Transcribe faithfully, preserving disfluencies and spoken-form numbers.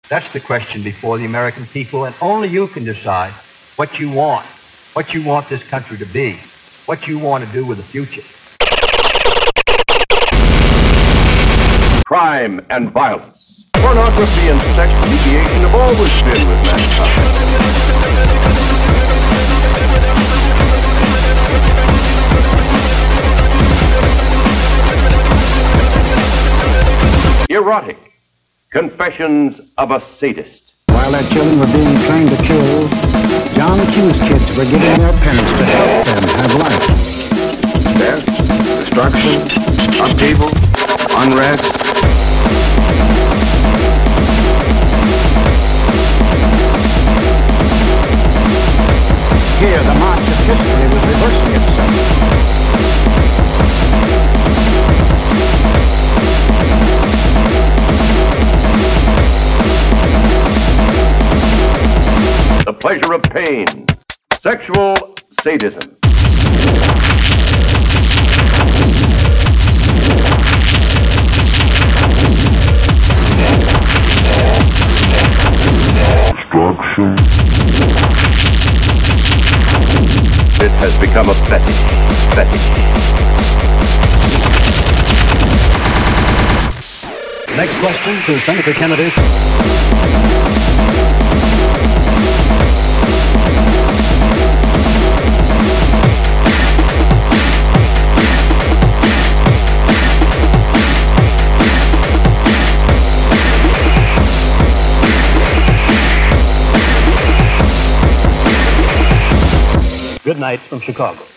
That's the question before the American people, and only you can decide what you want, what you want this country to be, what you want to do with the future. Crime and violence. Pornography and sex mediation have always been with mankind. Erotic. Confessions of a Sadist. While their children were being trained to kill, John Q's kids were giving their parents to help them have life. Death, destruction, upheaval, unrest. Here, the march of history was reversing itself. The pleasure of pain. Sexual sadism. Destruction. It has become a fetish. Fetish. Next question to Senator Kennedy. Good night from Chicago.